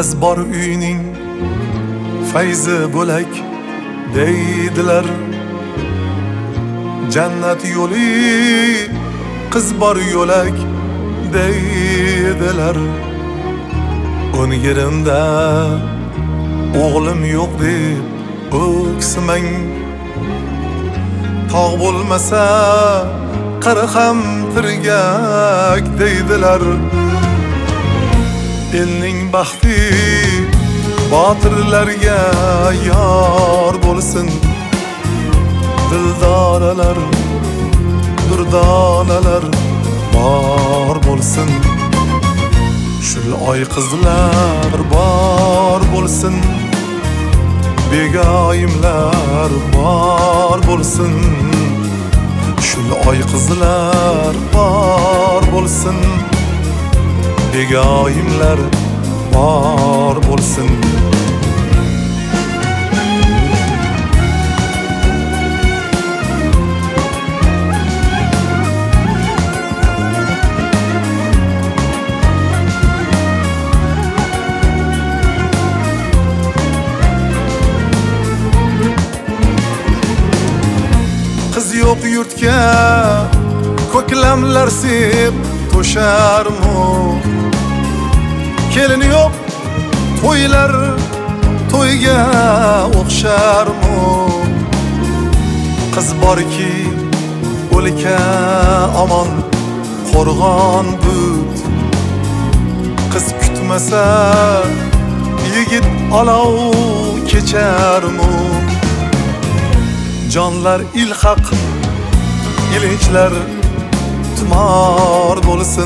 qiz bor uyning fayzi bo'lak deydilar. Jannat yo'li qiz bor yo'lak deydilar. 10 yerimda o'g'lim yo'q deb o'ksimang. Tog' bo'lmasa qari ham tirgak deydilar. Elning baxti botirlarga yor bo'lsin. Dildoralar, durdonalar bor bo'lsin. Shul oy qizlar bor bo'lsin. Begoyimlar bor bo'lsin. Shul oy qizlar bor bo'lsin. Begoyimlar bor bo'lsin. Qiz yo'q yurtga ko'klamlar sep to'sharmu. Kelin yo'q to'ylar to'yga o'xsharmu. Qiz borki o'lka omon qo'rg'on but. Qiz kutmasa yigit olov kecharmu. Jonlar ilhaq ilinchlar tumor bo'lsin.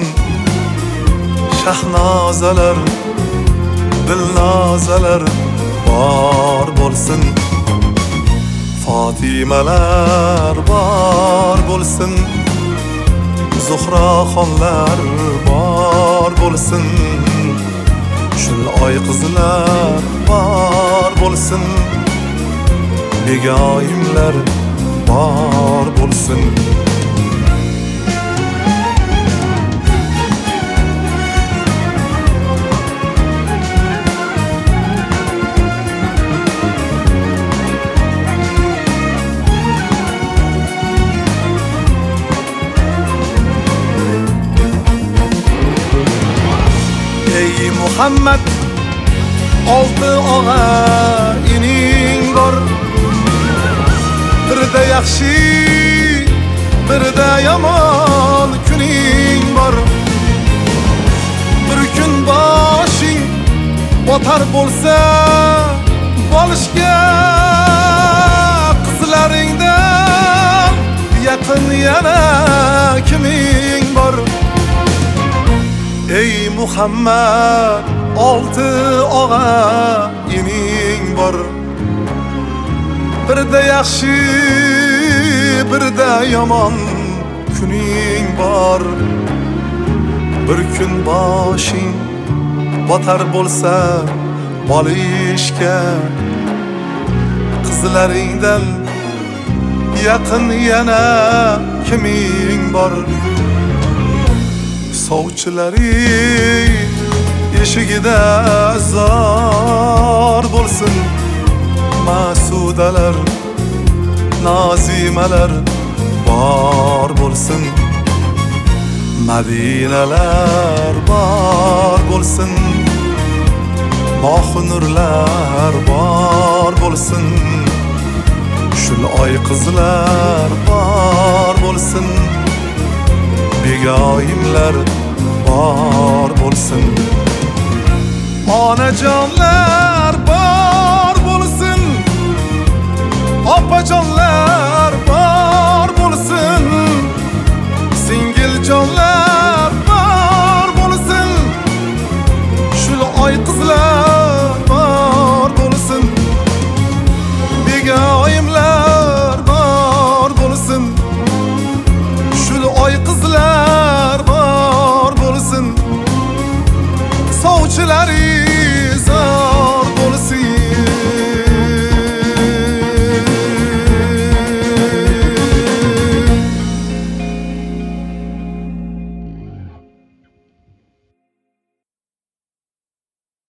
Shahnozalar dilnozalar bor bo'lsin. Fotimalar bor bo'lsin. Zuhroxonlar bor bo'lsin. Shul oy qizlar bor bo'lsin. Begoyimlar bor bo'lsin. Ey Muhammad, 6 og'a ining bor. Birda yaxshi, birda yomon kuning bor. Bir kun boshing botar bo'lsa, bolishga qizlaringdan yaqin yana kiming bor? Ey Muhammad, 6 og'a ining bor. Birda yaxshi, birda yomon kuning bor. Bir kun boshing botar bo'lsa, bolishga qizlaringdan yaqin yana kiming bor? Sovchilari eshigida zor bo'lsin. Masudalar, nozimalar bor bo'lsin. Madinalar bor bo'lsin. Mohnurlar bor bo'lsin. Shul oy qizlar bor bo'lsin. Begoyimlar bor bo'lsin. Onajonlar bor bo'lsin. Opajonlar